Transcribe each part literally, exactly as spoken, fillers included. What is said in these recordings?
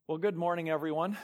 Well, good morning, everyone.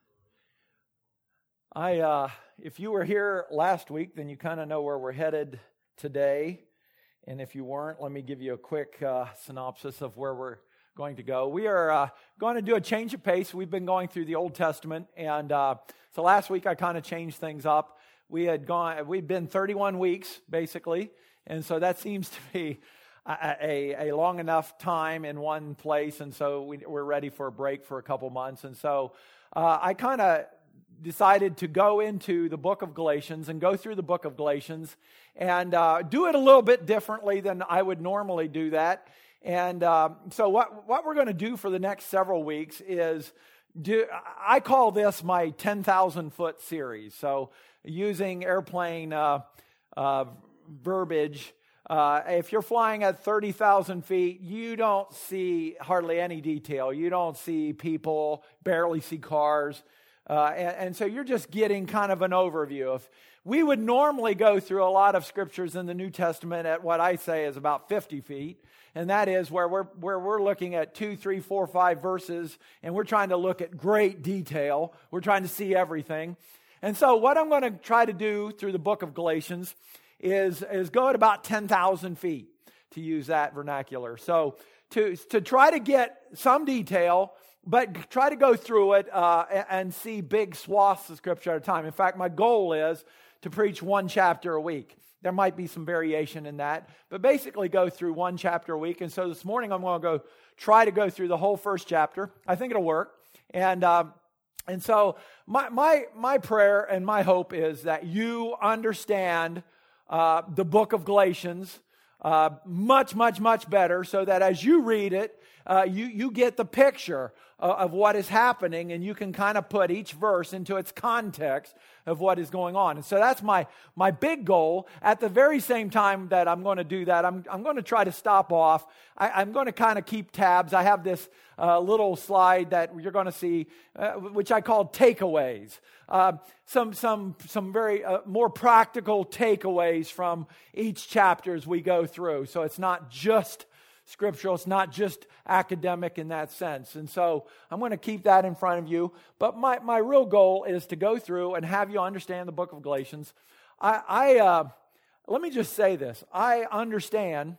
I, uh, if you were here last week, then you kind of know where we're headed today. And if you weren't, let me give you a quick uh, synopsis of where we're going to go. We are uh, going to do a change of pace. We've been going through the Old Testament, and uh, so last week I kind of changed things up. We had gone, we'd been thirty-one weeks basically, and so that seems to be A, a, a long enough time in one place, and so we, we're ready for a break for a couple months. And so uh, I kind of decided to go into the book of Galatians and go through the book of Galatians and uh, do it a little bit differently than I would normally do that. And uh, so what, what we're going to do for the next several weeks is, do I call this my ten thousand foot series. So using airplane uh, uh, verbiage, Uh, if you're flying at thirty thousand feet, you don't see hardly any detail. You don't see people, barely see cars. Uh, and, and so you're just getting kind of an overview. If we would normally go through a lot of scriptures in the New Testament at what I say is about fifty feet. And that is where we're, where we're looking at two, three, four, five verses. And we're trying to look at great detail. We're trying to see everything. And so what I'm going to try to do through the book of Galatians is, is go at about ten thousand feet, to use that vernacular. So to, to try to get some detail, but try to go through it uh, and see big swaths of Scripture at a time. In fact, my goal is to preach one chapter a week. There might be some variation in that, but basically go through one chapter a week. And so this morning I'm going to go try to go through the whole first chapter. I think it'll work. And uh, and so my my my prayer and my hope is that you understand Uh, the book of Galatians uh, much, much, much better, so that as you read it, uh, you, you get the picture of, of what is happening, and you can kind of put each verse into its context of what is going on. And so that's my my big goal. At the very same time that I'm going to do that, I'm, I'm going to try to stop off. I, I'm going to kind of keep tabs. I have this uh, little slide that you're going to see, uh, which I call takeaways. Uh, some some some very uh, more practical takeaways from each chapter as we go through. So it's not just scriptural, it's not just academic in that sense. And so I'm going to keep that in front of you. But my, my real goal is to go through and have you understand the book of Galatians. I, I uh, let me just say this. I understand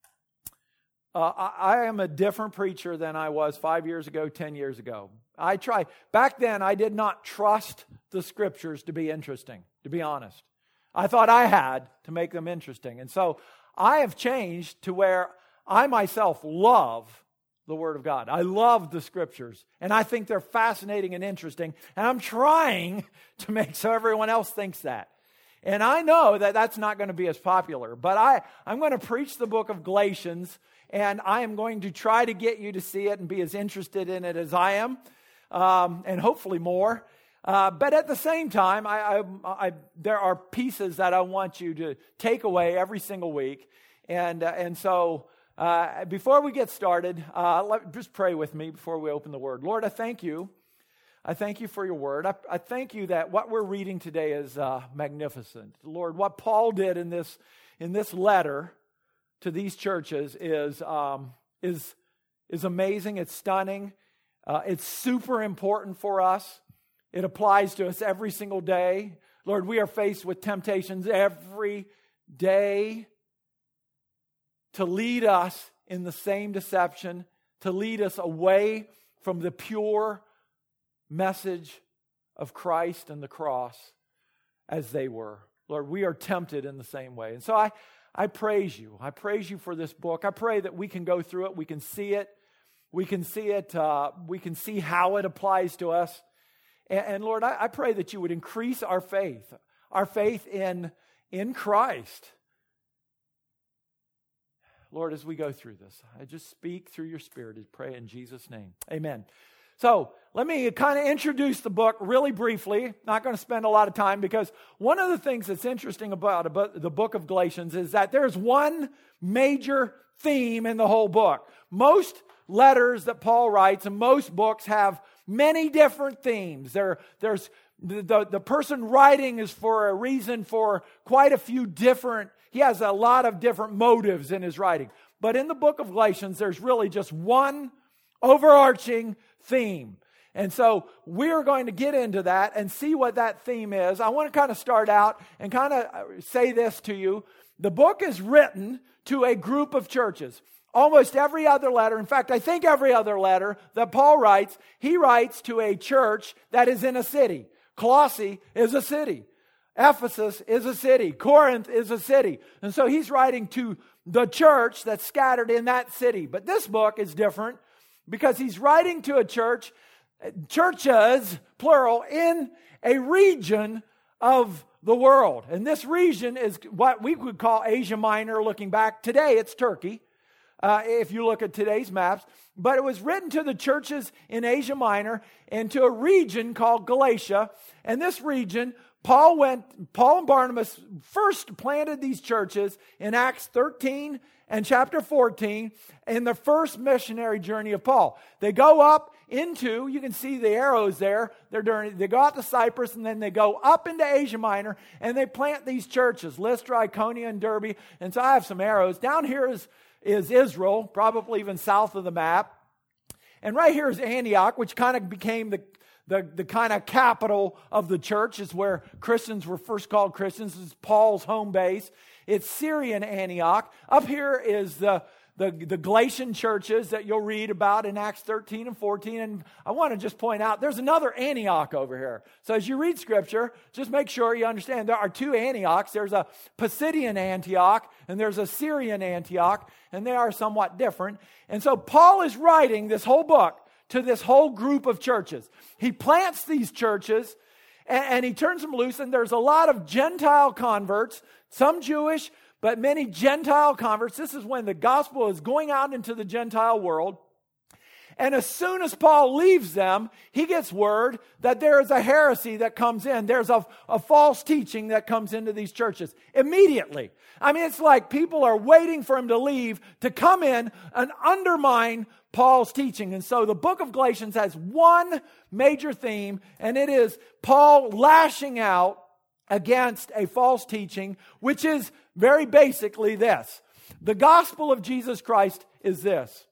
uh, I, I am a different preacher than I was five years ago, ten years ago. I try. Back then, I did not trust the scriptures to be interesting, to be honest. I thought I had to make them interesting. And so I have changed to where I myself love the Word of God. I love the Scriptures, and I think they're fascinating and interesting, and I'm trying to make so everyone else thinks that. And I know that that's not going to be as popular, but I, I'm going to preach the book of Galatians, and I am going to try to get you to see it and be as interested in it as I am, um, and hopefully more. Uh, but at the same time, I, I, I, there are pieces that I want you to take away every single week, and uh, and so... Uh, before we get started, uh, let, just pray with me before we open the Word. Lord, I thank you. I thank you for your Word. I, I thank you that what we're reading today is uh, magnificent. Lord, what Paul did in this in this letter to these churches is um, is is amazing. It's stunning. Uh, it's super important for us. It applies to us every single day. Lord, we are faced with temptations every day to lead us in the same deception, to lead us away from the pure message of Christ and the cross as they were. Lord, we are tempted in the same way. And so I, I praise you. I praise you for this book. I pray that we can go through it. We can see it. We can see it. Uh, we can see how it applies to us. And, and Lord, I, I pray that you would increase our faith, our faith in, in Christ. Lord, as we go through this, I just speak through your Spirit and pray in Jesus' name. Amen. So let me kind of introduce the book really briefly. Not going to spend a lot of time because one of the things that's interesting about the book of Galatians is that there's one major theme in the whole book. Most letters that Paul writes and most books have many different themes. There, there's the, the, the person writing is for a reason for quite a few different, he has a lot of different motives in his writing. But in the book of Galatians, there's really just one overarching theme. And so we're going to get into that and see what that theme is. I want to kind of start out and kind of say this to you. The book is written to a group of churches. Almost every other letter, in fact, I think every other letter that Paul writes, he writes to a church that is in a city. Colossae is a city. Ephesus is a city. Corinth is a city. And so he's writing to the church that's scattered in that city. But this book is different because he's writing to a church, churches, plural, in a region of the world. And this region is what we would call Asia Minor looking back. Today it's Turkey, uh, if you look at today's maps. But it was written to the churches in Asia Minor and to a region called Galatia. And this region, Paul went, Paul and Barnabas first planted these churches in Acts thirteen and chapter fourteen in the first missionary journey of Paul. They go up into, you can see the arrows there, they're during, they go out to Cyprus and then they go up into Asia Minor and they plant these churches, Lystra, Iconium, and Derbe. And so I have some arrows. Down here is, is Israel, probably even south of the map. And right here is Antioch, which kind of became the The, the kind of capital of the church, is where Christians were first called Christians. This is Paul's home base. It's Syrian Antioch. Up here is the, the, the Galatian churches that you'll read about in Acts thirteen and fourteen. And I want to just point out, there's another Antioch over here. So as you read Scripture, just make sure you understand there are two Antiochs. There's a Pisidian Antioch and there's a Syrian Antioch, and they are somewhat different. And so Paul is writing this whole book to this whole group of churches. He plants these churches and, and he turns them loose, and there's a lot of Gentile converts, some Jewish, but many Gentile converts. This is when the gospel is going out into the Gentile world. And as soon as Paul leaves them, he gets word that there is a heresy that comes in. There's a, a false teaching that comes into these churches immediately. I mean, it's like people are waiting for him to leave to come in and undermine Paul's teaching. And so the book of Galatians has one major theme, and it is Paul lashing out against a false teaching, which is very basically this. The gospel of Jesus Christ is this.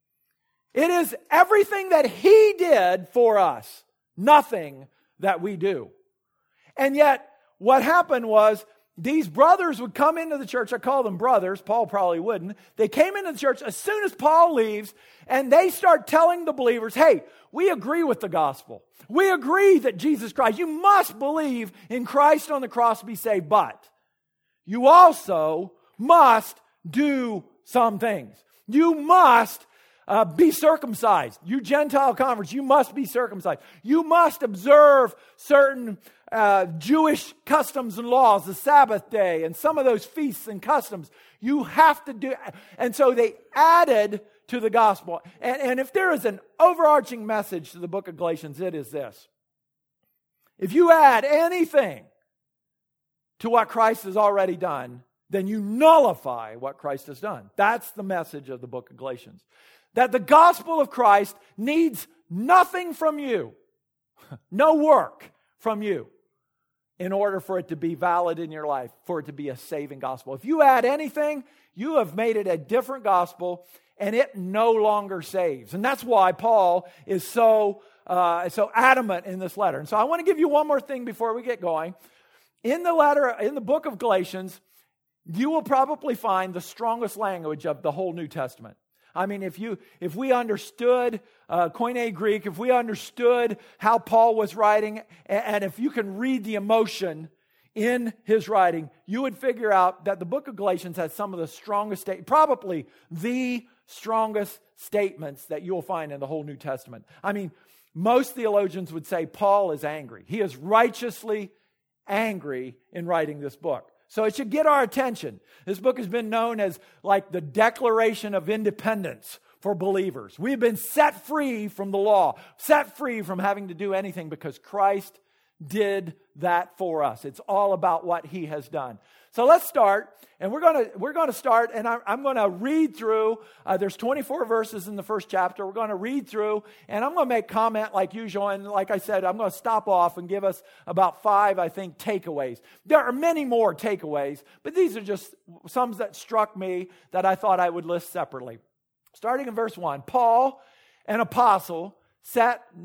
It is everything that he did for us, nothing that we do. And yet, what happened was, these brothers would come into the church. I call them brothers. Paul probably wouldn't. They came into the church as soon as Paul leaves, and they start telling the believers, hey, we agree with the gospel. We agree that Jesus Christ, you must believe in Christ on the cross to be saved, but you also must do some things. You must Uh, be circumcised. You Gentile converts, you must be circumcised. You must observe certain uh, Jewish customs and laws, the Sabbath day, and some of those feasts and customs. You have to do. And so they added to the gospel. And, and if there is an overarching message to the book of Galatians, it is this. If you add anything to what Christ has already done, then you nullify what Christ has done. That's the message of the book of Galatians. That the gospel of Christ needs nothing from you, no work from you, in order for it to be valid in your life, for it to be a saving gospel. If you add anything, you have made it a different gospel, and it no longer saves. And that's why Paul is so, uh, so adamant in this letter. And so I want to give you one more thing before we get going. In the letter, in the book of Galatians, you will probably find the strongest language of the whole New Testament. I mean, if you if we understood uh, Koine Greek, if we understood how Paul was writing, and, and if you can read the emotion in his writing, you would figure out that the book of Galatians has some of the strongest, sta- probably the strongest statements that you'll find in the whole New Testament. I mean, most theologians would say Paul is angry. He is righteously angry in writing this book. So it should get our attention. This book has been known as like the Declaration of Independence for believers. We've been set free from the law, set free from having to do anything because Christ did that for us. It's all about what he has done. So let's start, and we're going to we're going to start, and I'm, I'm going to read through. Uh, there's twenty-four verses in the first chapter. We're going to read through, and I'm going to make comment like usual. And like I said, I'm going to stop off and give us about five, I think, takeaways. There are many more takeaways, but these are just some that struck me that I thought I would list separately. Starting in verse one, Paul, an apostle, set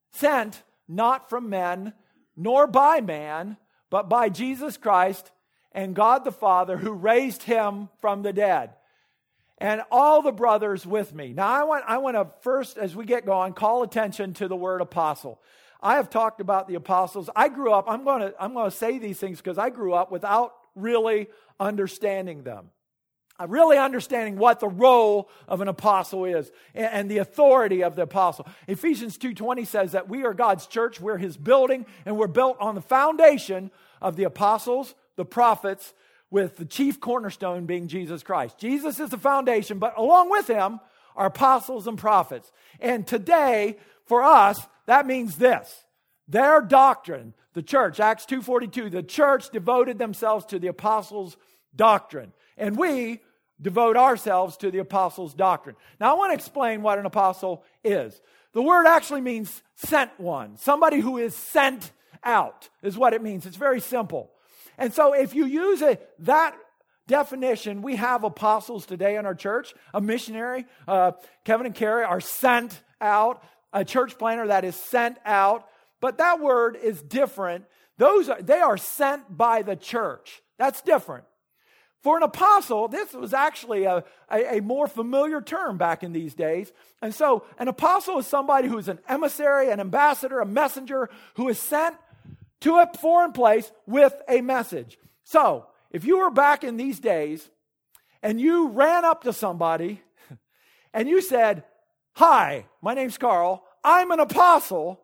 sent not from men, nor by man, but by Jesus Christ and God the Father, who raised him from the dead. And all the brothers with me. Now, I want, I want to first, as we get going, call attention to the word apostle. I have talked about the apostles. I grew up, I'm going to, I'm going to say these things because I grew up without really understanding them. Uh, really understanding what the role of an apostle is and, and the authority of the apostle. Ephesians two twenty says that we are God's church, we're his building, and we're built on the foundation of the apostles, the prophets, with the chief cornerstone being Jesus Christ. Jesus is the foundation, but along with him are apostles and prophets. And today, for us, that means this. Their doctrine, the church, Acts two forty-two, the church devoted themselves to the apostles' doctrine. And we devote ourselves to the apostles' doctrine. Now, I want to explain what an apostle is. The word actually means sent one. Somebody who is sent out is what it means. It's very simple. And so if you use it, that definition, we have apostles today in our church. A missionary, uh, Kevin and Carrie, are sent out. A church planner that is sent out. But that word is different. Those are, they are sent by the church. That's different. For an apostle, this was actually a, a, a more familiar term back in these days. And so an apostle is somebody who is an emissary, an ambassador, a messenger who is sent to a foreign place with a message. So if you were back in these days and you ran up to somebody and you said, "Hi, my name's Carl, I'm an apostle,"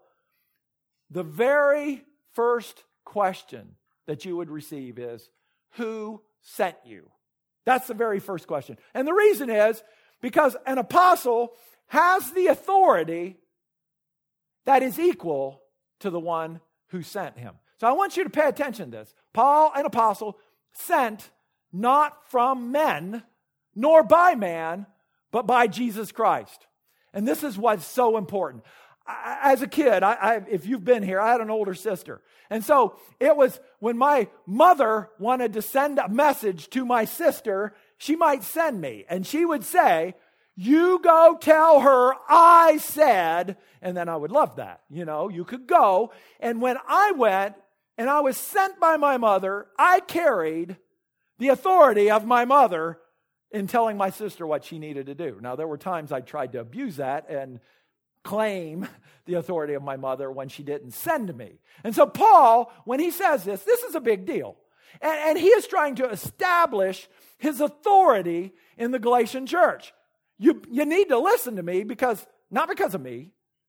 the very first question that you would receive is, "Who sent you?" That's the very first question. And the reason is because an apostle has the authority that is equal to the one who sent him. So I want you to pay attention to this. Paul, an apostle, sent not from men, nor by man, but by Jesus Christ. And this is what's so important. As a kid, I, I, if you've been here, I had an older sister. And so it was when my mother wanted to send a message to my sister, she might send me. And she would say, "You go tell her I said," and then I would love that. You know, you could go. And when I went and I was sent by my mother, I carried the authority of my mother in telling my sister what she needed to do. Now, there were times I tried to abuse that and claim the authority of my mother when she didn't send me. And so Paul, when he says this, this is a big deal. And, and he is trying to establish his authority in the Galatian church. You, you need to listen to me because, not because of me,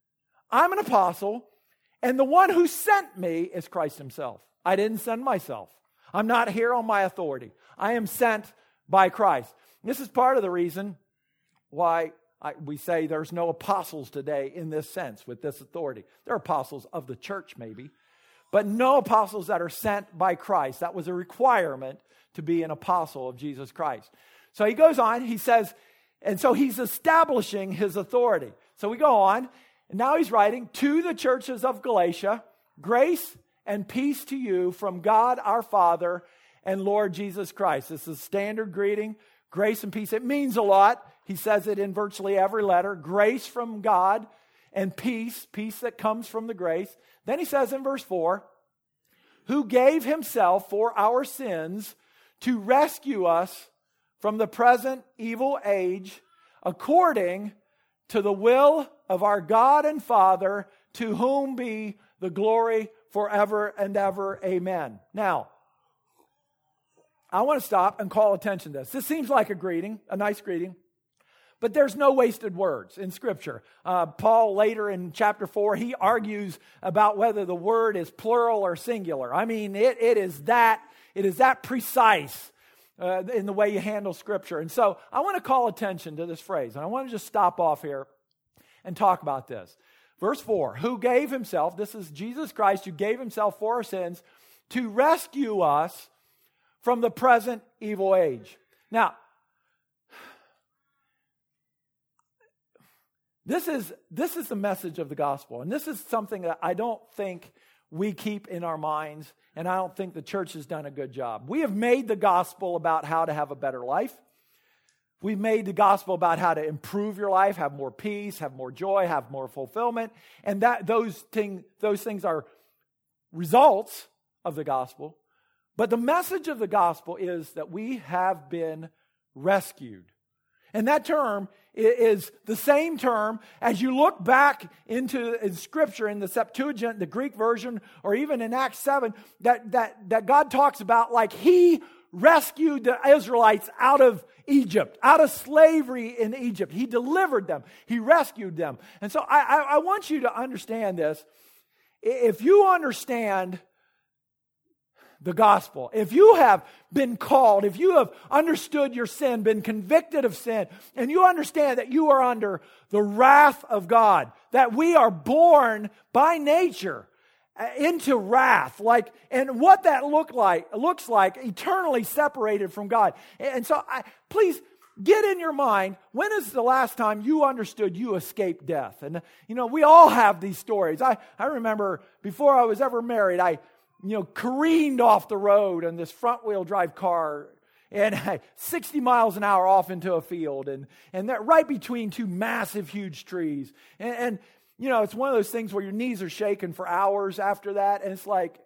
I'm an apostle, and the one who sent me is Christ himself. I didn't send myself. I'm not here on my authority. I am sent by Christ. This is part of the reason why I, we say there's no apostles today in this sense with this authority. There are apostles of the church maybe, but no apostles that are sent by Christ. That was a requirement to be an apostle of Jesus Christ. So he goes on, he says, and so he's establishing his authority. So we go on, and now he's writing, "To the churches of Galatia, grace and peace to you from God our Father and Lord Jesus Christ." This is a standard greeting, grace and peace. It means a lot. He says it in virtually every letter. Grace from God and peace, peace that comes from the grace. Then he says in verse four, "Who gave himself for our sins to rescue us from the present evil age, according to the will of our God and Father, to whom be the glory forever and ever. Amen." Now, I want to stop and call attention to this. This seems like a greeting, a nice greeting, but there's no wasted words in Scripture. Uh, Paul, later in chapter four, he argues about whether the word is plural or singular. I mean, it, it is that it is that precise uh, in the way you handle Scripture. And so I want to call attention to this phrase, and I want to just stop off here and talk about this. Verse four, "Who gave himself," this is Jesus Christ, who gave himself for our sins to rescue us from the present evil age. Now, This is, this is the message of the gospel, and this is something that I don't think we keep in our minds, and I don't think the church has done a good job. We have made the gospel about how to have a better life. We've made the gospel about how to improve your life, have more peace, have more joy, have more fulfillment. And that those, thing, those things are results of the gospel. But the message of the gospel is that we have been rescued. And that term is the same term as you look back into in Scripture, in the Septuagint, the Greek version, or even in Acts seven, that, that, that God talks about like He rescued the Israelites out of Egypt, out of slavery in Egypt. He delivered them. He rescued them. And so I, I, I want you to understand this. If you understand the gospel, if you have been called, if you have understood your sin, been convicted of sin, and you understand that you are under the wrath of God, that we are born by nature into wrath, like, and what that look like looks like eternally separated from God. And so I, please get in your mind, when is the last time you understood you escaped death? And you know, we all have these stories. I, I remember before I was ever married, I you know careened off the road in this front wheel drive car and sixty miles an hour off into a field, and and that right between two massive huge trees. And, and you know, it's one of those things where your knees are shaking for hours after that. And it's like,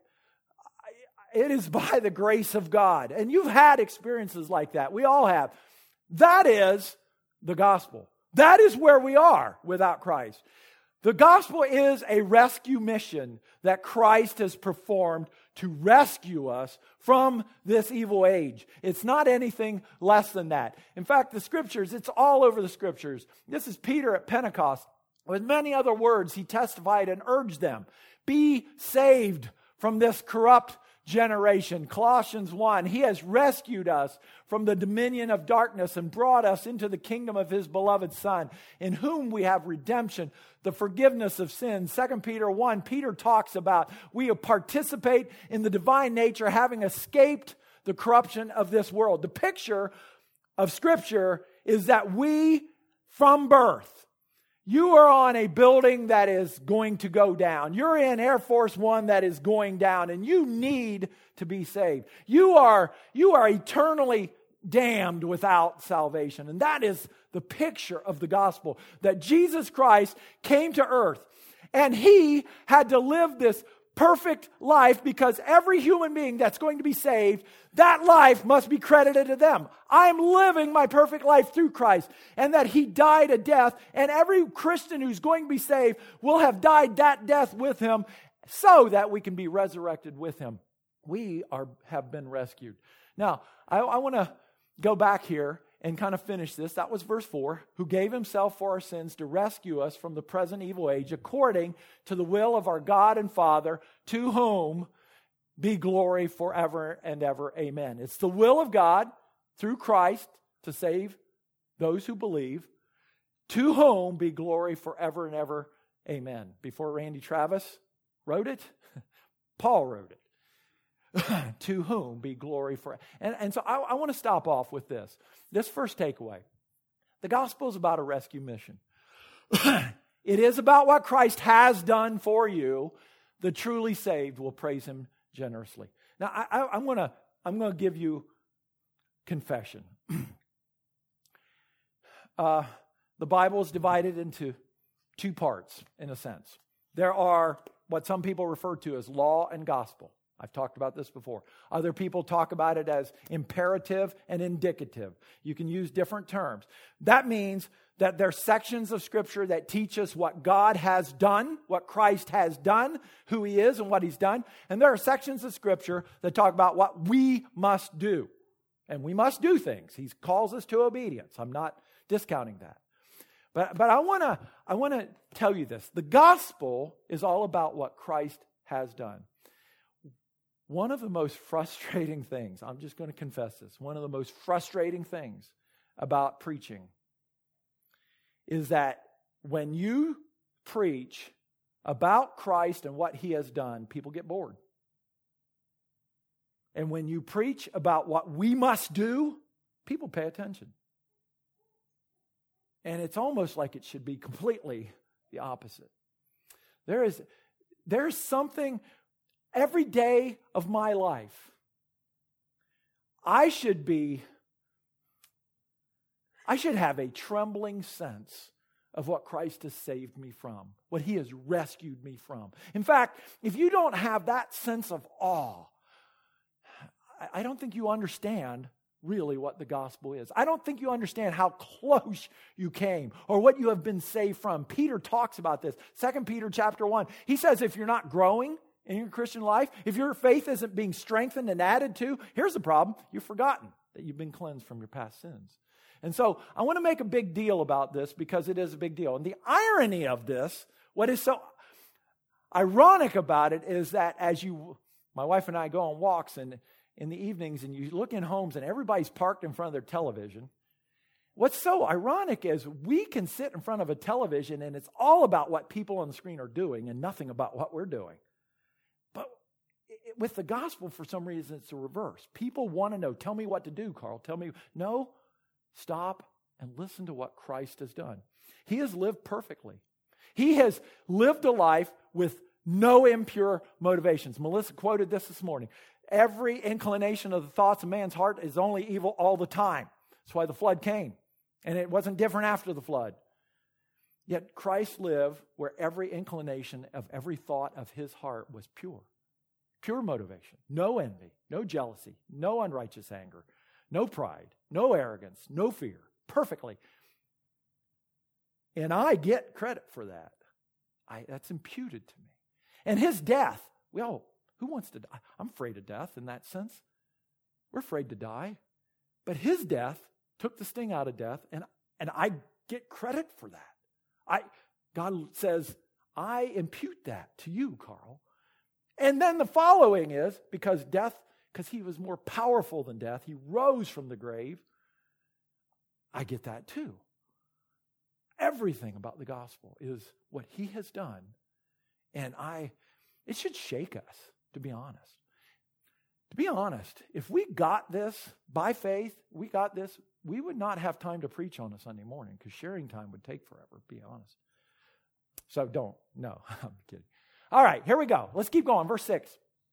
it is by the grace of God. And you've had experiences like that. We all have. That is the gospel. That is where we are without Christ. The gospel is a rescue mission that Christ has performed to rescue us from this evil age. It's not anything less than that. In fact, the Scriptures, it's all over the Scriptures. This is Peter at Pentecost. With many other words, he testified and urged them, be saved from this corrupt generation. Colossians one, He has rescued us from the dominion of darkness and brought us into the kingdom of His beloved Son, in whom we have redemption, the forgiveness of sins. Second Peter one, Peter talks about we participate in the divine nature, having escaped the corruption of this world. The picture of Scripture is that we, from birth, you are on a building that is going to go down. You're in Air Force One that is going down, and you need to be saved. You are, you are eternally damned without salvation. And that is the picture of the gospel, that Jesus Christ came to earth, and He had to live this perfect life, because every human being that's going to be saved, that life must be credited to them. I'm living my perfect life through Christ, and that He died a death, and every Christian who's going to be saved will have died that death with Him, so that we can be resurrected with Him. We are have been rescued. Now, I, I want to go back here and kind of finish this. That was verse four. Who gave Himself for our sins to rescue us from the present evil age, according to the will of our God and Father, to whom be glory forever and ever. Amen. It's the will of God through Christ to save those who believe, to whom be glory forever and ever. Amen. Before Randy Travis wrote it, Paul wrote it. To whom be glory for. And, and so I, I want to stop off with this. This first takeaway. The gospel is about a rescue mission. It is about what Christ has done for you. The truly saved will praise Him generously. Now, I, I, I'm going to I'm going to give you confession. uh, the Bible is divided into two parts, in a sense. There are what some people refer to as law and gospel. I've talked about this before. Other people talk about it as imperative and indicative. You can use different terms. That means that there are sections of Scripture that teach us what God has done, what Christ has done, who He is and what He's done. And there are sections of Scripture that talk about what we must do. And we must do things. He calls us to obedience. I'm not discounting that. But, but I want to I want to tell you this. The gospel is all about what Christ has done. One of the most frustrating things, I'm just going to confess this, one of the most frustrating things about preaching is that when you preach about Christ and what He has done, people get bored. And when you preach about what we must do, people pay attention. And it's almost like it should be completely the opposite. There is, there's something... Every day of my life, I should be, I should have a trembling sense of what Christ has saved me from, what he has rescued me from. In fact, if you don't have that sense of awe, I don't think you understand really what the gospel is. I don't think you understand how close you came or what you have been saved from. Peter talks about this. Second Peter chapter one. He says if you're not growing in your Christian life, if your faith isn't being strengthened and added to, here's the problem. You've forgotten that you've been cleansed from your past sins. And so I want to make a big deal about this because it is a big deal. And the irony of this, what is so ironic about it is that as you, my wife and I go on walks and in the evenings and you look in homes and everybody's parked in front of their television, what's so ironic is we can sit in front of a television and it's all about what people on the screen are doing and nothing about what we're doing. But with the gospel, for some reason, it's the reverse. People want to know, tell me what to do, Carl. Tell me, no. Stop and listen to what Christ has done. He has lived perfectly. He has lived a life with no impure motivations. Melissa quoted this this morning. Every inclination of the thoughts of man's heart is only evil all the time. That's why the flood came. And it wasn't different after the flood. Yet Christ lived where every inclination of every thought of his heart was pure. Pure motivation. No envy, no jealousy, no unrighteous anger. No pride, no arrogance, no fear, perfectly. And I get credit for that. I, that's imputed to me. And his death, well, who wants to die? I'm afraid of death in that sense. We're afraid to die. But his death took the sting out of death, and, and I get credit for that. I God says, I impute that to you, Carl. And then the following is, because death Because he was more powerful than death. He rose from the grave. I get that too. Everything about the gospel is what he has done. And I, it should shake us, to be honest. To be honest, if we got this by faith, we got this, we would not have time to preach on a Sunday morning because sharing time would take forever, be honest. So don't, no, I'm kidding. All right, here we go. Let's keep going. Verse six.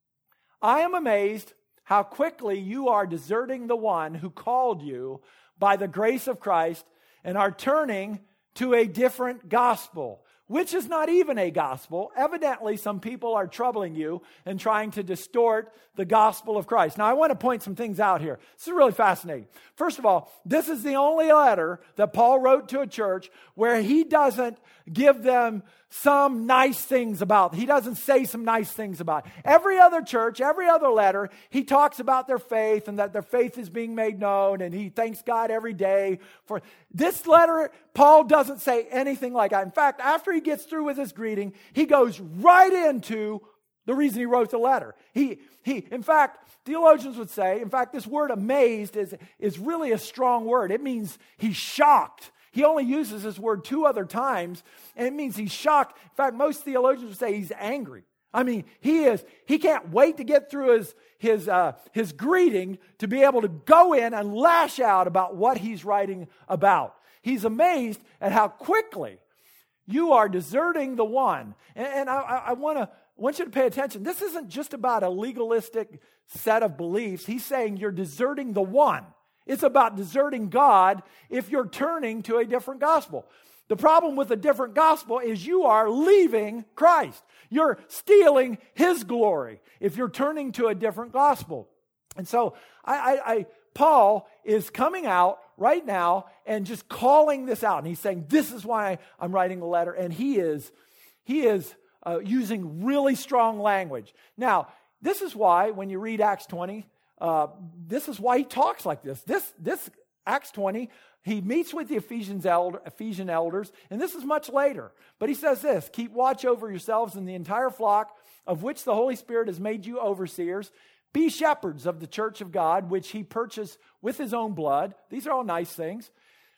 I am amazed how quickly you are deserting the one who called you by the grace of Christ and are turning to a different gospel, which is not even a gospel. Evidently, some people are troubling you and trying to distort the gospel of Christ. Now, I want to point some things out here. This is really fascinating. First of all, this is the only letter that Paul wrote to a church where he doesn't give them some nice things about. He doesn't say some nice things about. Every other church, every other letter, he talks about their faith and that their faith is being made known, and he thanks God every day for this letter. Paul doesn't say anything like that. In fact, after he gets through with his greeting, he goes right into the reason he wrote the letter. He, he, in fact, theologians would say, in fact, this word amazed is, is really a strong word. It means he's shocked. He only uses this word two other times, and it means he's shocked. In fact, most theologians would say he's angry. I mean, he is, he can't wait to get through his, his, uh, his greeting to be able to go in and lash out about what he's writing about. He's amazed at how quickly you are deserting the one. And, and I, I want to want you to pay attention. This isn't just about a legalistic set of beliefs. He's saying you're deserting the one. It's about deserting God if you're turning to a different gospel. The problem with a different gospel is you are leaving Christ. You're stealing his glory if you're turning to a different gospel. And so I, I, I Paul is coming out right now and just calling this out. And he's saying, this is why I'm writing the letter. And he is, he is uh, using really strong language. Now, this is why when you read Acts twenty, Uh, this is why he talks like this. This, this Acts twenty, he meets with the Ephesians elder, Ephesian elders, and this is much later. But he says this, keep watch over yourselves and the entire flock of which the Holy Spirit has made you overseers. Be shepherds of the church of God, which he purchased with his own blood. These are all nice things.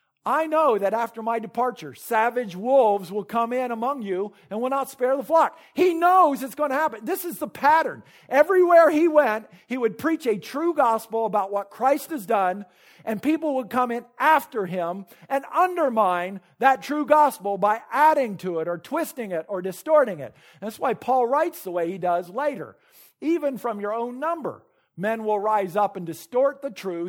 I know that after my departure, savage wolves will come in among you and will not spare the flock. He knows it's going to happen. This is the pattern. Everywhere he went, he would preach a true gospel about what Christ has done, and people would come in after him and undermine that true gospel by adding to it or twisting it or distorting it. And that's why Paul writes the way he does later. Even from your own number, men will rise up and distort the truth,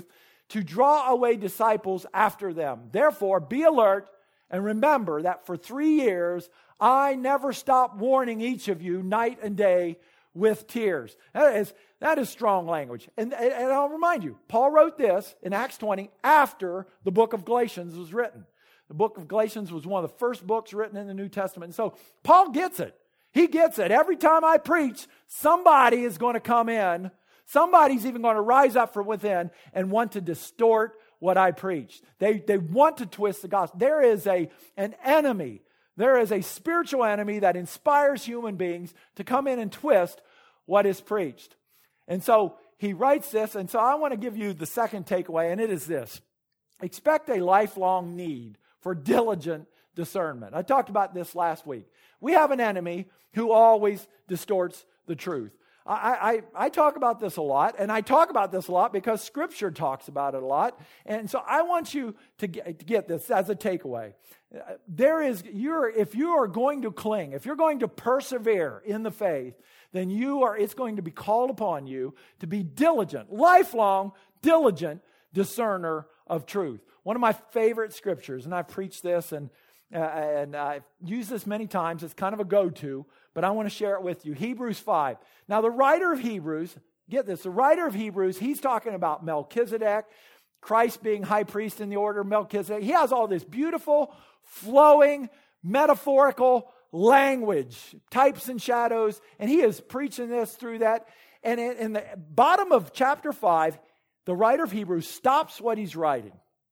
to draw away disciples after them. Therefore, be alert and remember that for three years, I never stopped warning each of you night and day with tears. That is, that is strong language. And, and I'll remind you, Paul wrote this in Acts twenty after the book of Galatians was written. The book of Galatians was one of the first books written in the New Testament. And so Paul gets it. He gets it. Every time I preach, somebody is going to come in. Somebody's even going to rise up from within and want to distort what I preach. They, they want to twist the gospel. There is a, an enemy. There is a spiritual enemy that inspires human beings to come in and twist what is preached. And so he writes this, and so I want to give you the second takeaway, and it is this. Expect a lifelong need for diligent discernment. I talked about this last week. We have an enemy who always distorts the truth. I, I, I talk about this a lot, and I talk about this a lot because Scripture talks about it a lot. And so I want you to get, to get this as a takeaway. There is, you're, if you are going to cling, if you're going to persevere in the faith, then you are. It's going to be called upon you to be diligent, lifelong, diligent discerner of truth. One of my favorite scriptures, and I've preached this and uh, and I've used this many times. It's kind of a go-to, but I want to share it with you. Hebrews five. Now, the writer of Hebrews, get this, the writer of Hebrews, he's talking about Melchizedek, Christ being high priest in the order of Melchizedek. He has all this beautiful, flowing, metaphorical language, types and shadows, and he is preaching this through that. And in, in the bottom of chapter five, the writer of Hebrews stops what he's writing.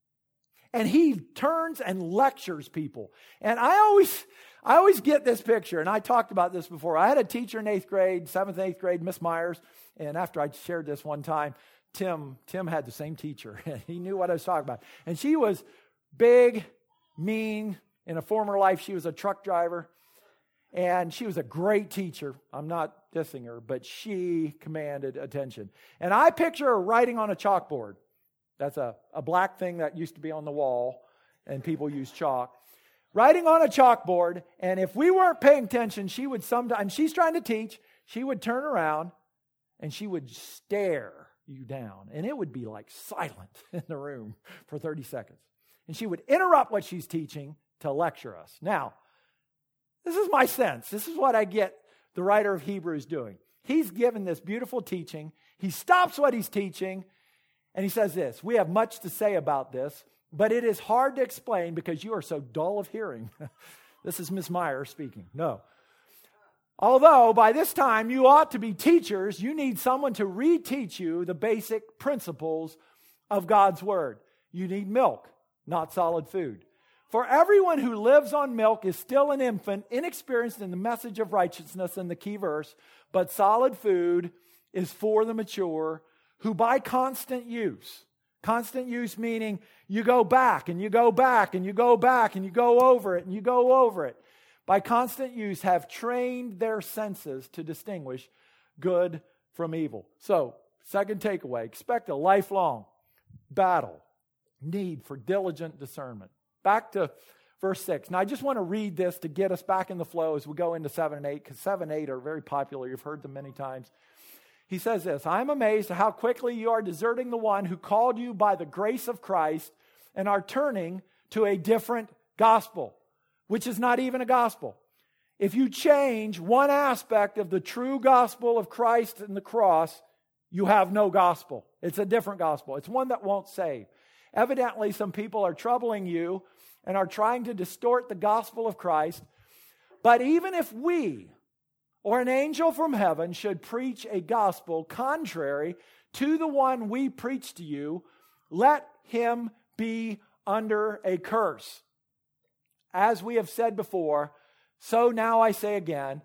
And he turns and lectures people. And I always, I always get this picture, and I talked about this before. I had a teacher in eighth grade, seventh, eighth grade, Miss Myers, and after I shared this one time, Tim, Tim had the same teacher, and he knew what I was talking about. And she was big, mean. In a former life, she was a truck driver, and she was a great teacher. I'm not dissing her, but she commanded attention. And I picture her writing on a chalkboard. That's a, a black thing that used to be on the wall, and people use chalk. Writing on a chalkboard, and if we weren't paying attention, she would sometimes, she's trying to teach, she would turn around, and she would stare you down. And it would be like silent in the room for thirty seconds. And she would interrupt what she's teaching to lecture us. Now, this is my sense. This is what I get the writer of Hebrews doing. He's given this beautiful teaching. He stops what he's teaching, and he says this, we have much to say about this, but it is hard to explain because you are so dull of hearing. This is Miss Meyer speaking. No. Although by this time you ought to be teachers, you need someone to reteach you the basic principles of God's Word. You need milk, not solid food. For everyone who lives on milk is still an infant, inexperienced in the message of righteousness in the key verse, but solid food is for the mature, who by constant use, constant use meaning you go back and you go back and you go back and you go over it and you go over it, by constant use have trained their senses to distinguish good from evil. So, second takeaway, expect a lifelong battle, need for diligent discernment. Back to verse six. Now, I just want to read this to get us back in the flow as we go into seven and eight, because seven and eight are very popular. You've heard them many times. He says this, I'm amazed at how quickly you are deserting the one who called you by the grace of Christ and are turning to a different gospel, which is not even a gospel. If you change one aspect of the true gospel of Christ and the cross, you have no gospel. It's a different gospel. It's one that won't save. Evidently, some people are troubling you and are trying to distort the gospel of Christ. But even if we or an angel from heaven should preach a gospel contrary to the one we preach to you, let him be under a curse. As we have said before, so now I say again,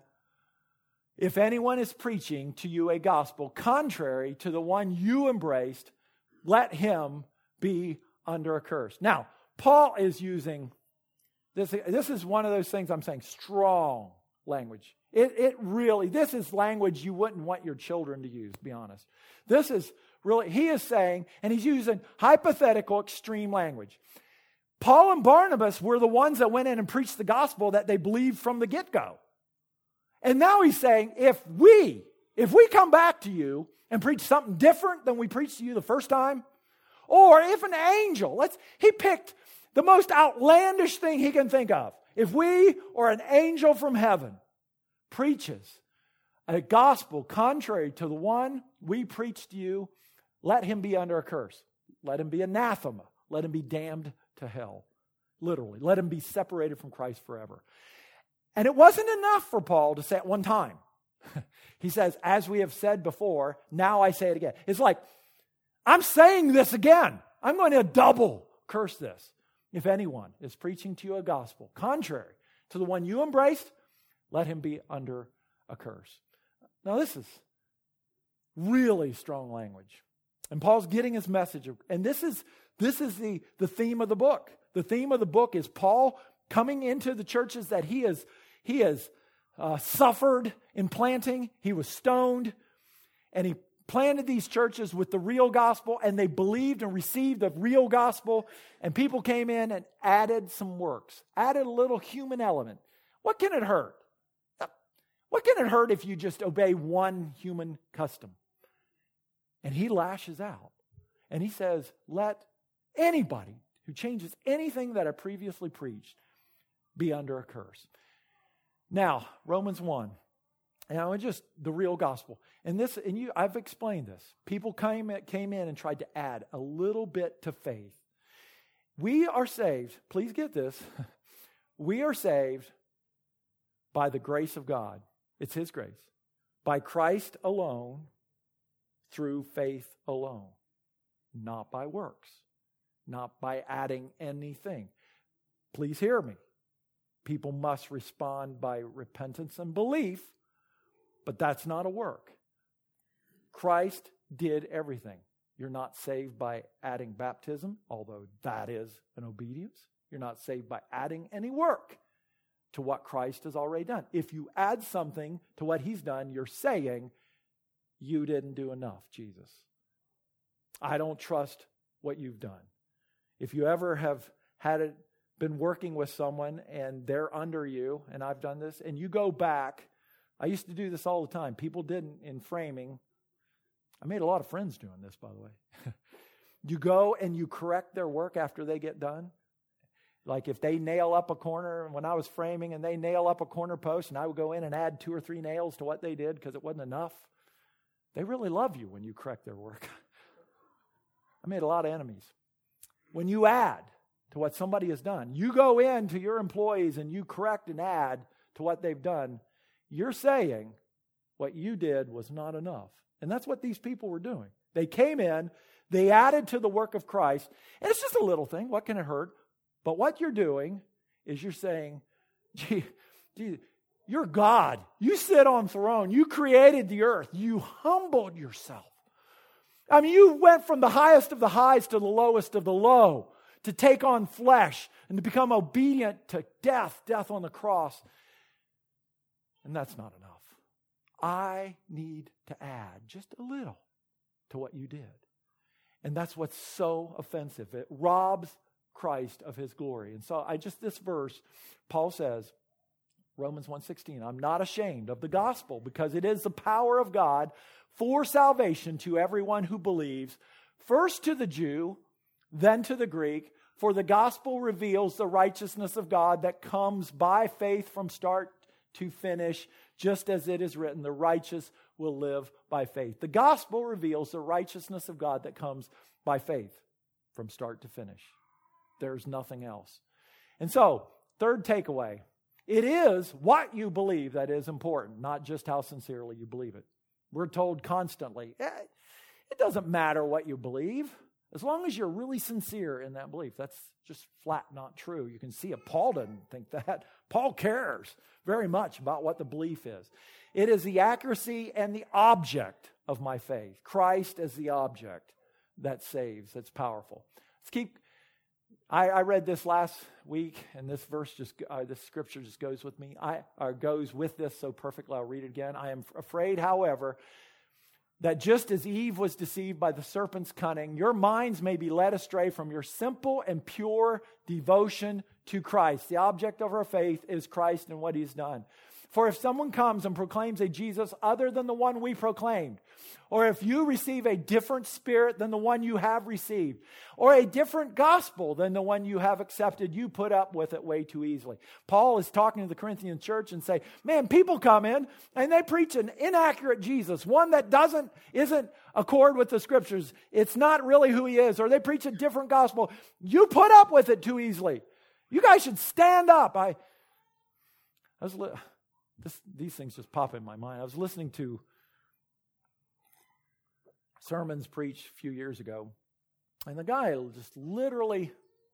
if anyone is preaching to you a gospel contrary to the one you embraced, let him be under a curse. Now, Paul is using, this, this is one of those things I'm saying, strong language. It, it really, this is language you wouldn't want your children to use, to be honest. This is really, he is saying, and he's using hypothetical extreme language. Paul and Barnabas were the ones that went in and preached the gospel that they believed from the get-go. And now he's saying, if we, if we come back to you and preach something different than we preached to you the first time, Or if an angel, let's, he picked the most outlandish thing he can think of. If we or an angel from heaven preaches a gospel contrary to the one we preach to you, let him be under a curse. Let him be anathema. Let him be damned to hell. Literally. Let him be separated from Christ forever. And it wasn't enough for Paul to say it one time. He says, as we have said before, now I say it again. It's like, I'm saying this again. I'm going to double curse this. If anyone is preaching to you a gospel contrary to the one you embraced, let him be under a curse. Now this is really strong language. And Paul's getting his message. And this is this is the, the theme of the book. The theme of the book is Paul coming into the churches that he has, he has uh, suffered in planting. He was stoned. And he planted these churches with the real gospel, and they believed and received the real gospel, and people came in and added some works, added a little human element. What can it hurt? What can it hurt if you just obey one human custom? And he lashes out, and he says, let anybody who changes anything that I previously preached be under a curse. Now, Romans one. And I just the real gospel. And this, and you, I've explained this. People came, came in and tried to add a little bit to faith. We are saved, please get this. We are saved by the grace of God. It's His grace. By Christ alone, through faith alone. Not by works. Not by adding anything. Please hear me. People must respond by repentance and belief. But that's not a work. Christ did everything. You're not saved by adding baptism, although that is an obedience. You're not saved by adding any work to what Christ has already done. If you add something to what He's done, you're saying, you didn't do enough, Jesus. I don't trust what you've done. If you ever have had it, been working with someone and they're under you, and I've done this, and you go back. I used to do this all the time. People didn't in framing. I made a lot of friends doing this, by the way. You go and you correct their work after they get done. Like if they nail up a corner, when I was framing and they nail up a corner post and I would go in and add two or three nails to what they did because it wasn't enough. They really love you when you correct their work. I made a lot of enemies. When you add to what somebody has done, you go in to your employees and you correct and add to what they've done. You're saying what you did was not enough. And that's what these people were doing. They came in, they added to the work of Christ, and it's just a little thing. What can it hurt? But what you're doing is you're saying, gee, gee, you're God. You sit on throne. You created the earth. You humbled yourself. I mean, you went from the highest of the highs to the lowest of the low to take on flesh and to become obedient to death, death on the cross. And that's not enough. I need to add just a little to what you did. And that's what's so offensive. It robs Christ of His glory. And so I just, this verse, Paul says, Romans one sixteen, I'm not ashamed of the gospel because it is the power of God for salvation to everyone who believes, first to the Jew, then to the Greek, for the gospel reveals the righteousness of God that comes by faith from start to finish, just as it is written, the righteous will live by faith. The gospel reveals the righteousness of God that comes by faith from start to finish. There's nothing else. And so, third takeaway, it is what you believe that is important, not just how sincerely you believe it. We're told constantly, eh, it doesn't matter what you believe, as long as you're really sincere in that belief. That's just flat not true. You can see it. Paul doesn't think that. Paul cares very much about what the belief is. It is the accuracy and the object of my faith. Christ as the object that saves, that's powerful. Let's keep, I, I read this last week, and this verse just, uh, this scripture just goes with me. I or goes with this so perfectly, I'll read it again. I am afraid, however, that just as Eve was deceived by the serpent's cunning, your minds may be led astray from your simple and pure devotion to Christ. The object of our faith is Christ and what He's done. For if someone comes and proclaims a Jesus other than the one we proclaimed, or if you receive a different spirit than the one you have received, or a different gospel than the one you have accepted, you put up with it way too easily. Paul is talking to the Corinthian church and say, man, people come in and they preach an inaccurate Jesus, one that doesn't, isn't accord with the scriptures. It's not really who he is, or they preach a different gospel. You put up with it too easily. You guys should stand up. I, I was, li- this, these things just pop in my mind. I was listening to sermons preached a few years ago, and the guy just literally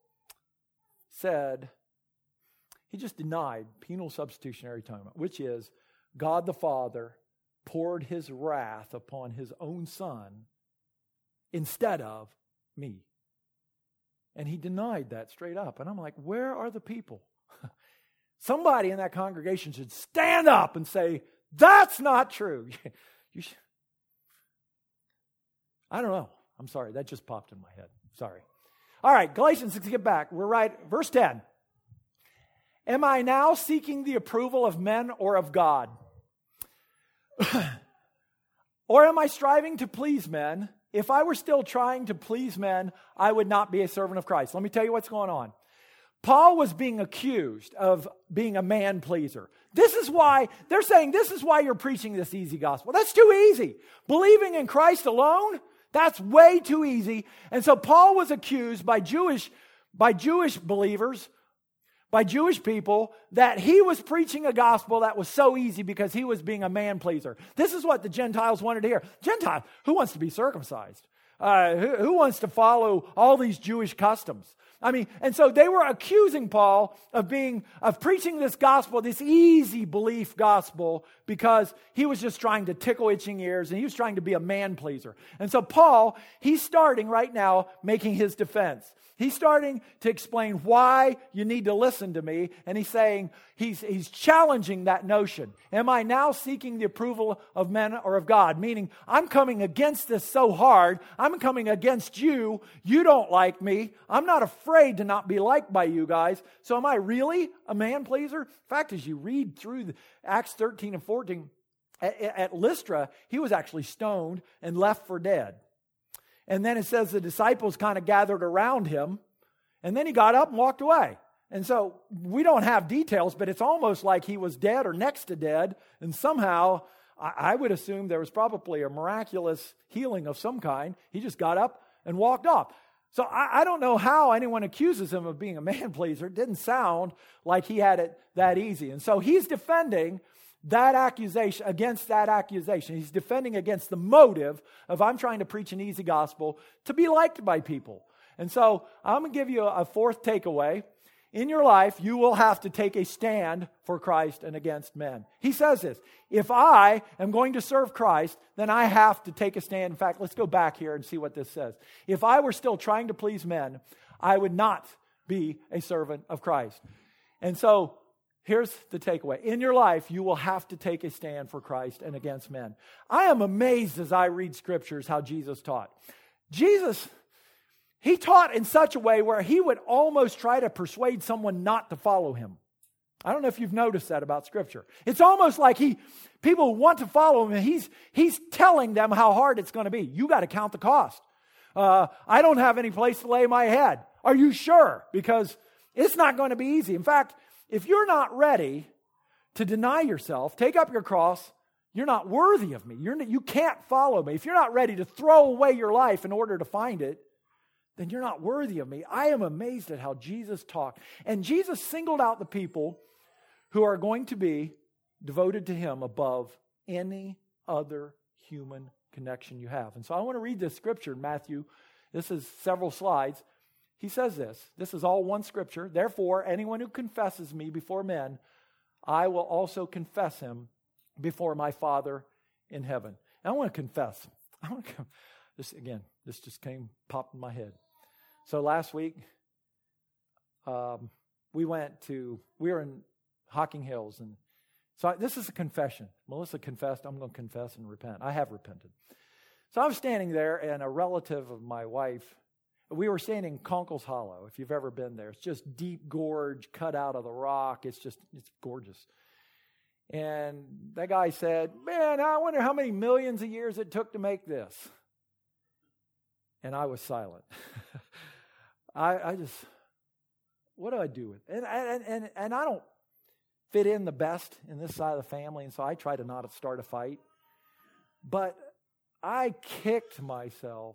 said, he just denied penal substitutionary atonement, which is God the Father poured his wrath upon his own son instead of me. And he denied that straight up. And I'm like, where are the people? Somebody in that congregation should stand up and say, that's not true. You should. I don't know. I'm sorry. That just popped in my head. Sorry. All right. Galatians, let's get back. We're right. Verse ten. Am I now seeking the approval of men or of God? Or am I striving to please men? If I were still trying to please men, I would not be a servant of Christ. Let me tell you what's going on. Paul was being accused of being a man pleaser. This is why, they're saying, this is why you're preaching this easy gospel. That's too easy. Believing in Christ alone, that's way too easy. And so Paul was accused by Jewish, by Jewish believers, by Jewish people, that he was preaching a gospel that was so easy because he was being a man pleaser. This is what the Gentiles wanted to hear. Gentile, who wants to be circumcised? Uh, who, who wants to follow all these Jewish customs? I mean, and so they were accusing Paul of being, of preaching this gospel, this easy belief gospel, because he was just trying to tickle itching ears and he was trying to be a man pleaser. And so Paul, he's starting right now making his defense. He's starting to explain why you need to listen to me. And he's saying, he's, he's challenging that notion. Am I now seeking the approval of men or of God? Meaning, I'm coming against this so hard. I'm coming against you. You don't like me. I'm not afraid to not be liked by you guys. So am I really a man pleaser? In fact, as you read through the Acts thirteen and fourteen, at, at Lystra, he was actually stoned and left for dead. And then it says the disciples kind of gathered around him, and then he got up and walked away. And so we don't have details, but it's almost like he was dead or next to dead, and somehow I, I would assume there was probably a miraculous healing of some kind. He just got up and walked off. So I, I don't know how anyone accuses him of being a man pleaser. It didn't sound like he had it that easy. And so he's defending that accusation, against that accusation. He's defending against the motive of I'm trying to preach an easy gospel to be liked by people. And so I'm going to give you a fourth takeaway. In your life, you will have to take a stand for Christ and against men. He says this, if I am going to serve Christ, then I have to take a stand. In fact, let's go back here and see what this says. If I were still trying to please men, I would not be a servant of Christ. And so here's the takeaway. In your life, you will have to take a stand for Christ and against men. I am amazed as I read scriptures how Jesus taught. Jesus, he taught in such a way where he would almost try to persuade someone not to follow him. I don't know if you've noticed that about scripture. It's almost like he, people want to follow him and he's, he's telling them how hard it's going to be. You got to count the cost. Uh, I don't have any place to lay my head. Are you sure? Because it's not going to be easy. In fact, if you're not ready to deny yourself, take up your cross, you're not worthy of me. You're not, you can't follow me. If you're not ready to throw away your life in order to find it, then you're not worthy of me. I am amazed at how Jesus talked. And Jesus singled out the people who are going to be devoted to him above any other human connection you have. And so I want to read this scripture in Matthew. This is several slides. He says this, this is all one scripture. Therefore, anyone who confesses me before men, I will also confess him before my Father in heaven. And I want to confess. I want to, this again, this just came, popped in my head. So last week, um, we went to, we were in Hocking Hills. And so I, this is a confession. Melissa confessed, I'm going to confess and repent. I have repented. So I was standing there, and a relative of my wife, we were standing in Conkle's Hollow, if you've ever been there. It's just deep gorge cut out of the rock. It's just, it's gorgeous. And that guy said, man, I wonder how many millions of years it took to make this. And I was silent. I, I just, what do I do with it? And, and, and, and I don't fit in the best in this side of the family, and so I try to not start a fight. But I kicked myself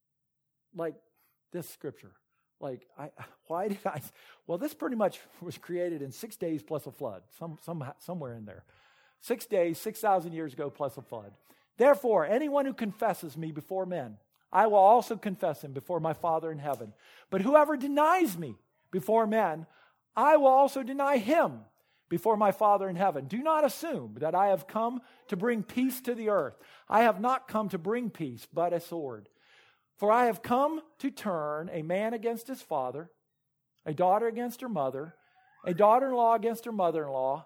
like this scripture. Like, I, why did I? Well, this pretty much was created in six days plus a flood, some, some, somewhere in there. Six days, six thousand years ago plus a flood. Therefore, anyone who confesses me before men, I will also confess him before my Father in heaven. But whoever denies me before men, I will also deny him before my Father in heaven. Do not assume that I have come to bring peace to the earth. I have not come to bring peace, but a sword. For I have come to turn a man against his father, a daughter against her mother, a daughter-in-law against her mother-in-law.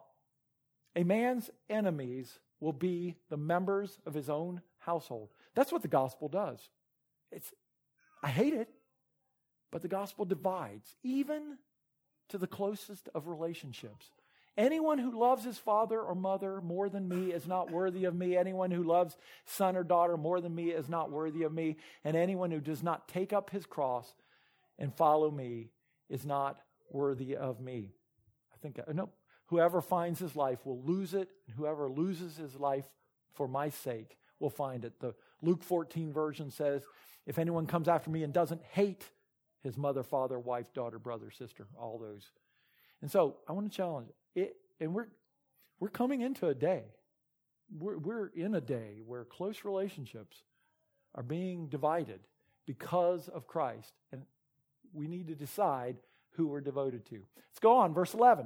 A man's enemies will be the members of his own household. That's what the gospel does. It's, I hate it, but the gospel divides, even to the closest of relationships. Anyone who loves his father or mother more than me is not worthy of me. Anyone who loves son or daughter more than me is not worthy of me. And anyone who does not take up his cross and follow me is not worthy of me. I think, no, whoever finds his life will lose it. And whoever loses his life for my sake will find it. The Luke fourteen version says, if anyone comes after me and doesn't hate his mother, father, wife, daughter, brother, sister, all those. And so I want to challenge it. And we're we're coming into a day. We're, we're in a day where close relationships are being divided because of Christ. And we need to decide who we're devoted to. Let's go on, verse eleven.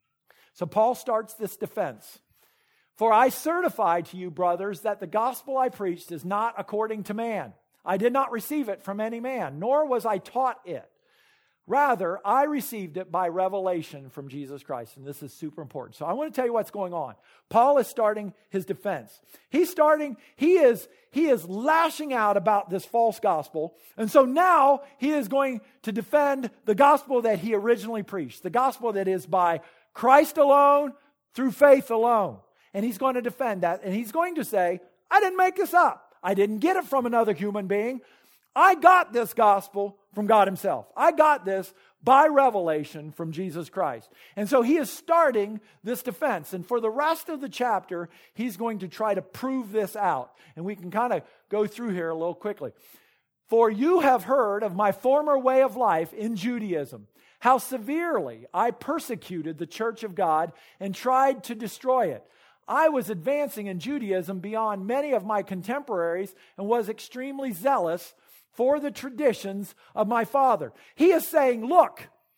So Paul starts this defense. For I certify to you, brothers, that the gospel I preached is not according to man. I did not receive it from any man, nor was I taught it. Rather, I received it by revelation from Jesus Christ. And this is super important. So I want to tell you what's going on. Paul is starting his defense. He's starting, he is, he is lashing out about this false gospel. And so now he is going to defend the gospel that he originally preached. The gospel that is by Christ alone, through faith alone. And he's going to defend that. And he's going to say, I didn't make this up. I didn't get it from another human being. I got this gospel from God himself. I got this by revelation from Jesus Christ. And so he is starting this defense. And for the rest of the chapter, he's going to try to prove this out. And we can kind of go through here a little quickly. For you have heard of my former way of life in Judaism, how severely I persecuted the church of God and tried to destroy it. I was advancing in Judaism beyond many of my contemporaries and was extremely zealous for the traditions of my father. He is saying, look,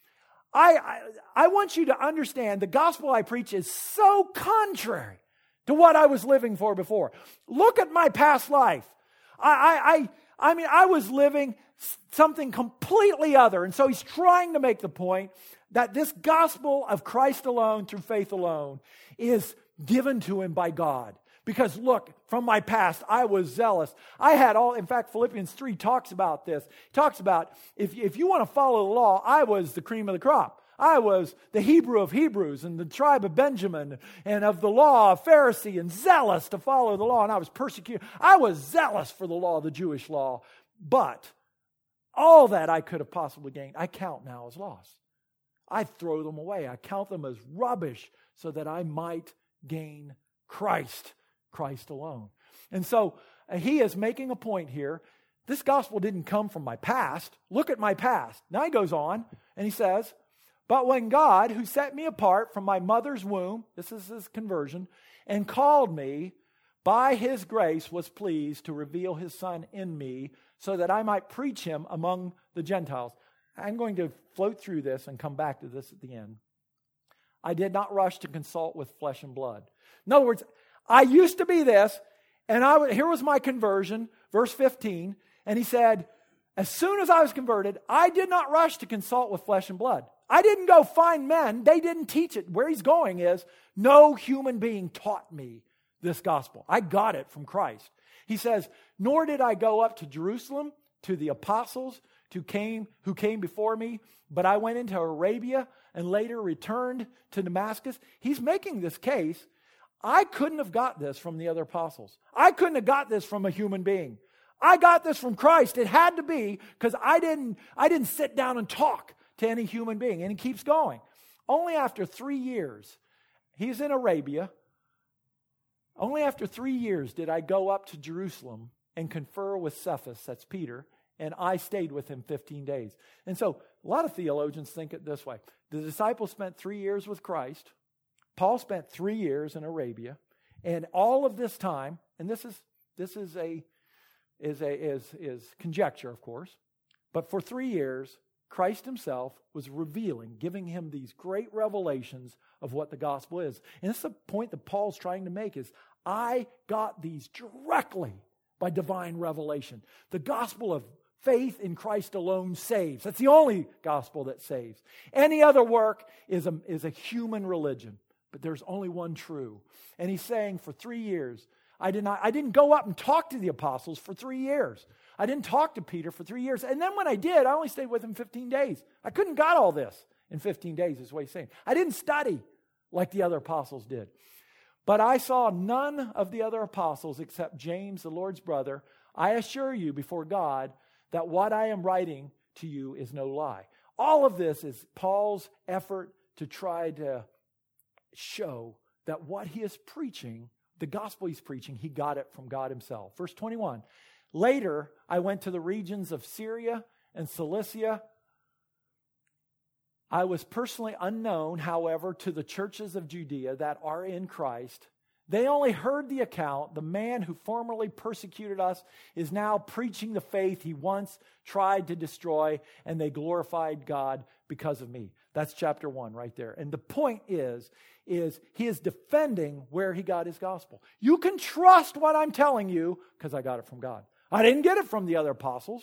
I, I, I want you to understand the gospel I preach is so contrary to what I was living for before. Look at my past life. I, I, I, I mean, I was living something completely other. And so he's trying to make the point that this gospel of Christ alone through faith alone is given to him by God. Because look, from my past, I was zealous. I had all, in fact, Philippians three talks about this. He talks about, if, if you want to follow the law, I was the cream of the crop. I was the Hebrew of Hebrews and the tribe of Benjamin and of the law, a Pharisee, and zealous to follow the law. And I was persecuted. I was zealous for the law, the Jewish law. But all that I could have possibly gained, I count now as loss. I throw them away. I count them as rubbish so that I might gain Christ, Christ alone. And so uh, he is making a point here. This gospel didn't come from my past. Look at my past. Now he goes on and he says, but when God, who set me apart from my mother's womb, this is his conversion, and called me, by his grace was pleased to reveal his Son in me so that I might preach him among the Gentiles. I'm going to float through this and come back to this at the end. I did not rush to consult with flesh and blood. In other words, I used to be this, and I here was my conversion, verse fifteen, and he said, as soon as I was converted, I did not rush to consult with flesh and blood. I didn't go find men. They didn't teach it. Where he's going is, no human being taught me this gospel. I got it from Christ. He says, nor did I go up to Jerusalem to the apostles who came, who came before me, but I went into Arabia and later returned to Damascus. He's making this case. I couldn't have got this from the other apostles. I couldn't have got this from a human being. I got this from Christ. It had to be because I didn't, I didn't sit down and talk to any human being. And he keeps going. Only after three years, he's in Arabia. Only after three years did I go up to Jerusalem and confer with Cephas, that's Peter, and I stayed with him fifteen days. And so a lot of theologians think it this way. The disciples spent three years with Christ. Paul spent three years in Arabia. And all of this time, and this is this is a is a is is conjecture, of course, but for three years, Christ himself was revealing, giving him these great revelations of what the gospel is. And this is the point that Paul's trying to make is, I got these directly by divine revelation. The gospel of faith in Christ alone saves. That's the only gospel that saves. Any other work is a, is a human religion, but there's only one true. And he's saying for three years, I did not, I didn't go up and talk to the apostles for three years. I didn't talk to Peter for three years. And then when I did, I only stayed with him fifteen days. I couldn't got all this in fifteen days, is what he's saying. I didn't study like the other apostles did. But I saw none of the other apostles except James, the Lord's brother. I assure you before God that what I am writing to you is no lie. All of this is Paul's effort to try to show that what he is preaching, the gospel he's preaching, he got it from God himself. Verse twenty-one, later I went to the regions of Syria and Cilicia. I was personally unknown, however, to the churches of Judea that are in Christ. They only heard the account. The man who formerly persecuted us is now preaching the faith he once tried to destroy, and they glorified God because of me. That's chapter one right there. And the point is, is he is defending where he got his gospel. You can trust what I'm telling you because I got it from God. I didn't get it from the other apostles.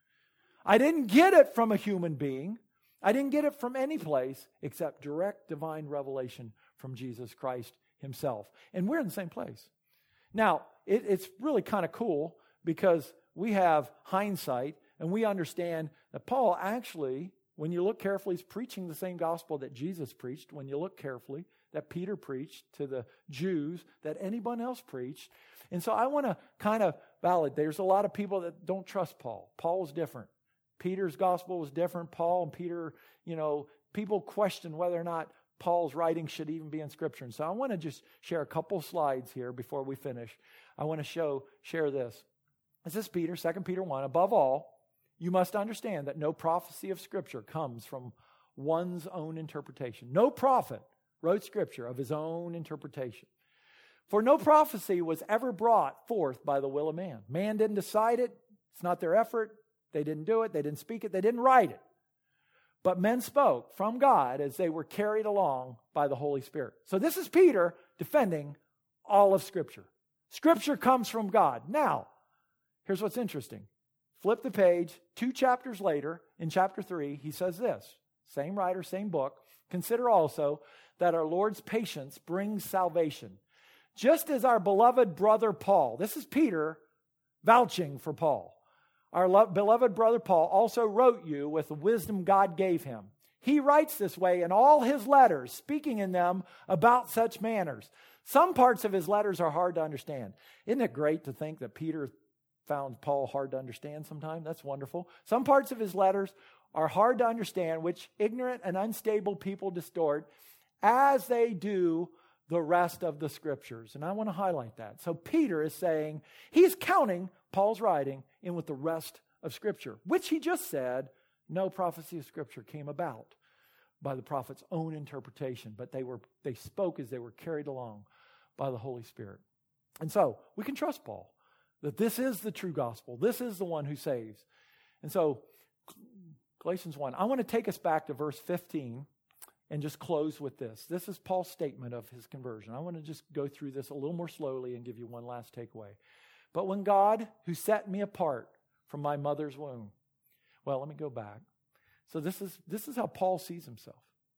I didn't get it from a human being. I didn't get it from any place except direct divine revelation from Jesus Christ himself. And we're in the same place. Now, it, it's really kind of cool because we have hindsight and we understand that Paul actually, when you look carefully, is preaching the same gospel that Jesus preached. When you look carefully, that Peter preached to the Jews, that anyone else preached. And so I want to kind of validate. There's a lot of people that don't trust Paul. Paul was different. Peter's gospel was different. Paul and Peter, you know, people question whether or not Paul's writing should even be in Scripture. And so I want to just share a couple slides here before we finish. I want to show, share this. This is Peter, Second Peter one. Above all, you must understand that no prophecy of Scripture comes from one's own interpretation. No prophet wrote Scripture of his own interpretation. For no prophecy was ever brought forth by the will of man. Man didn't decide it. It's not their effort. They didn't do it. They didn't speak it. They didn't write it. But men spoke from God as they were carried along by the Holy Spirit. So this is Peter defending all of Scripture. Scripture comes from God. Now, here's what's interesting. Flip the page. Two chapters later, in chapter three, he says this. Same writer, same book. Consider also that our Lord's patience brings salvation. Just as our beloved brother Paul, this is Peter vouching for Paul. Our lo- beloved brother Paul also wrote you with the wisdom God gave him. He writes this way in all his letters, speaking in them about such manners. Some parts of his letters are hard to understand. Isn't it great to think that Peter found Paul hard to understand sometime? That's wonderful. Some parts of his letters are hard to understand, which ignorant and unstable people distort, as they do the rest of the Scriptures. And I want to highlight that. So Peter is saying, he's counting Paul's writing in with the rest of Scripture, which he just said, no prophecy of Scripture came about by the prophet's own interpretation, but they were they spoke as they were carried along by the Holy Spirit. And so we can trust Paul, that this is the true gospel. This is the one who saves. And so Galatians one, I want to take us back to verse fifteen and just close with this. This is Paul's statement of his conversion. I want to just go through this a little more slowly and give you one last takeaway. But when God, who set me apart from my mother's womb. Well, let me go back. So this is this is how Paul sees himself.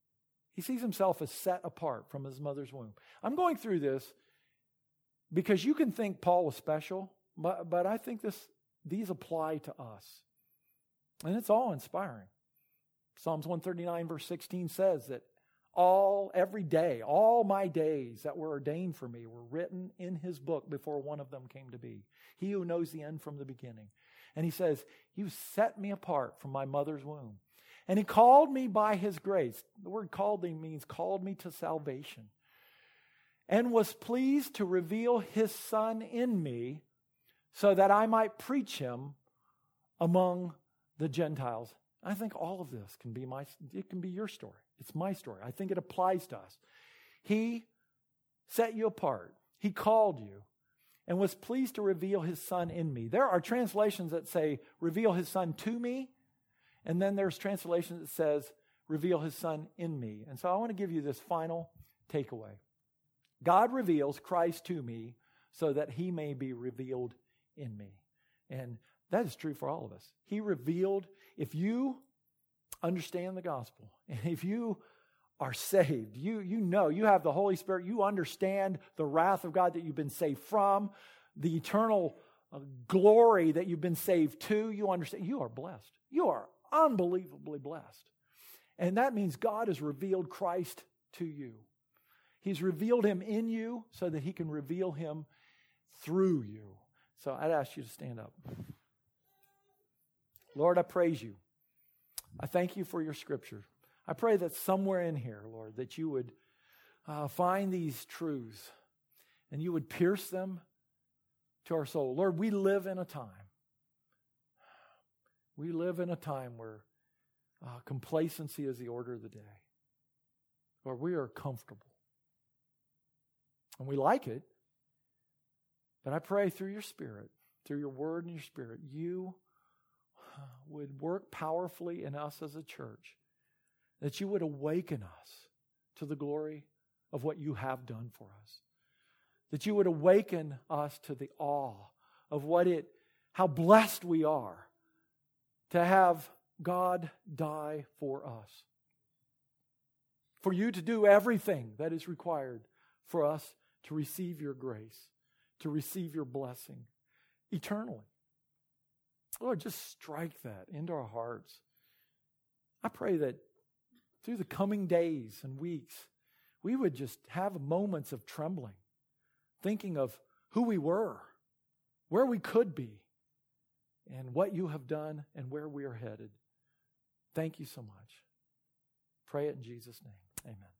He sees himself as set apart from his mother's womb. I'm going through this because you can think Paul was special, but, but I think this these apply to us. And it's all inspiring. Psalms one thirty-nine verse sixteen says that all, every day, all my days that were ordained for me were written in his book before one of them came to be. He who knows the end from the beginning. And he says, you set me apart from my mother's womb. And he called me by hhis grace. The word called me means called me to salvation. And was pleased to reveal his Son in me so that I might preach him among the Gentiles. I think all of this can be my, it can be your story. It's my story. I think it applies to us. He set you apart. He called you and was pleased to reveal his Son in me. There are translations that say, reveal his Son to me. And then there's translations that says, reveal his Son in me. And so I want to give you this final takeaway. God reveals Christ to me so that he may be revealed in me. And that is true for all of us. He revealed, if you understand the gospel, and if you are saved, you, you know, you have the Holy Spirit, you understand the wrath of God that you've been saved from, the eternal uh, glory that you've been saved to, you understand, you are blessed. You are unbelievably blessed. And that means God has revealed Christ to you. He's revealed him in you so that he can reveal him through you. So I'd ask you to stand up. Lord, I praise you. I thank you for your scripture. I pray that somewhere in here, Lord, that you would uh, find these truths and you would pierce them to our soul. Lord, we live in a time. We live in a time where uh, complacency is the order of the day. Lord, we are comfortable. And we like it. But I pray through your Spirit, through your word and your Spirit, you would work powerfully in us as a church, that you would awaken us to the glory of what you have done for us, that you would awaken us to the awe of what it, how blessed we are to have God die for us, for you to do everything that is required for us to receive your grace, to receive your blessing eternally. Lord, just strike that into our hearts. I pray that through the coming days and weeks, we would just have moments of trembling, thinking of who we were, where we could be, and what you have done and where we are headed. Thank you so much. Pray it in Jesus' name. Amen.